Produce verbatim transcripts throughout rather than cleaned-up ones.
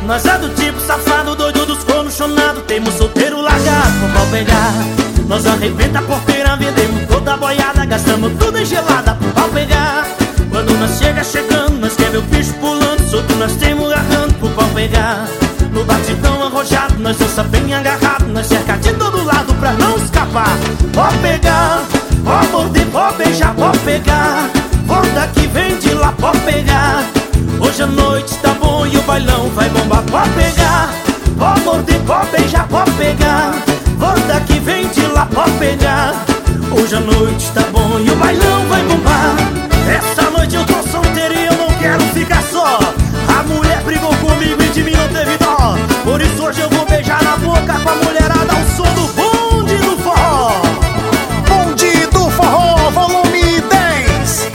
Nós é do tipo safado, doido dos cornos chonados. Temos solteiro largado com pau pegar. Nós arrebenta a porteira, vendemos toda a boiada, gastamos tudo em gelada pro pau pegar. Quando nós chega chegando, nós quer ver o bicho pulando solto, nós temos agarrando pro pau pegar. No batidão arrojado, nós dança bem agarrado, nós cerca de todo lado pra não escapar. Pode pegar, pode morder, pode beijar, pode pegar. Volta daqui, vem de lá, pode pegar. Hoje a noite tá bom e o bailão vai bombar. Pode pegar, pode morder, pode beijar, pode pegar. Volta daqui, vem de lá, pode pegar. Hoje a noite tá bom e o bailão vai bombar. Essa noite eu tô solteiro e eu não quero ficar só. A mulher brigou comigo e de mim não teve dó. Por isso hoje eu vou beijar na boca com a mulherada ao som do bonde do forró. Bonde do Forró, volume dez.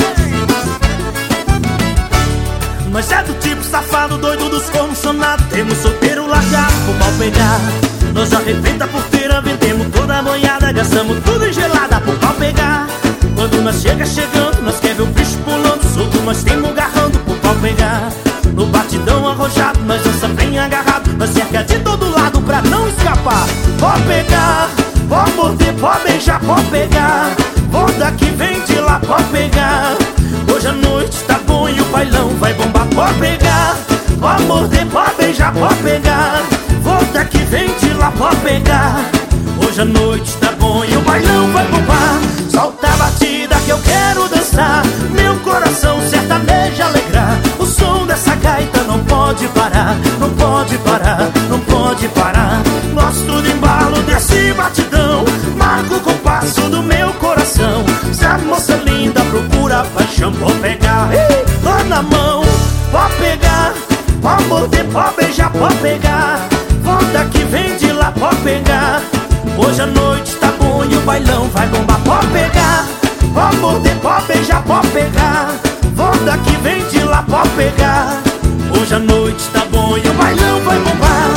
Nós é do tipo safado, doido dos cornos chonados. Temos solteiro largado pro pau pegar. Nós arrebenta a porteira, vendemos toda a boiada, gastamos tudo em gelada pro pau pegar. Quando nós chega chegando, nós quer ver o bicho pulando solto, nós temos garrando pro pau pegar. No batidão arrojado, nós dança bem agarrado, nós cerca de todo lado pra não escapar. Pode pegar, pode morder, pode beijar, pode pegar. Volta daqui, vem de lá, pode pegar. Hoje a noite tá bom e o bailão vai bombar. Pode pegar, pode morder, pode beijar, pode pegar. Volta daqui, vem de lá, pode pegar. Hoje a noite tá bom e o bailão vai bombar. Solta a batida que eu quero dançar, meu coração sertanejo alegrar. O som dessa gaita não pode parar, não pode parar, não pode parar. Gosto do embalo desse batidão, marca o compasso do meu coração. Se a moça linda procura paixão, pode pegar, tô na mão. Pode pegar, pode morder, pode beijar, pode pegar. Volta daqui, vem de lá, pode pegar. Hoje a noite tá bom e o bailão vai bombar. Pode pegar, pode morder, pode beijar, pode pegar. Volta daqui, vem de lá, pode pegar. Hoje a noite tá bom e o bailão vai bombar.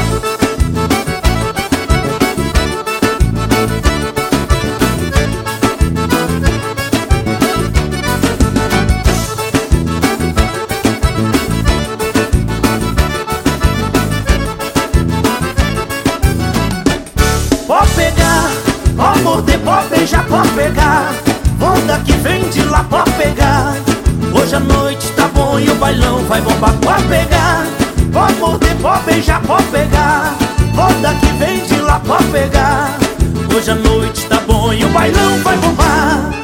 Pode pegar, pode morder, pode beijar, pode pegar. Volta daqui, vem de lá, pode pegar. Hoje a noite tá bom e o bailão vai bombar. Pode pegar, pode morder, pode beijar, pode pegar. Volta daqui, vem de lá, pode pegar. Hoje a noite tá bom e o bailão vai bombar.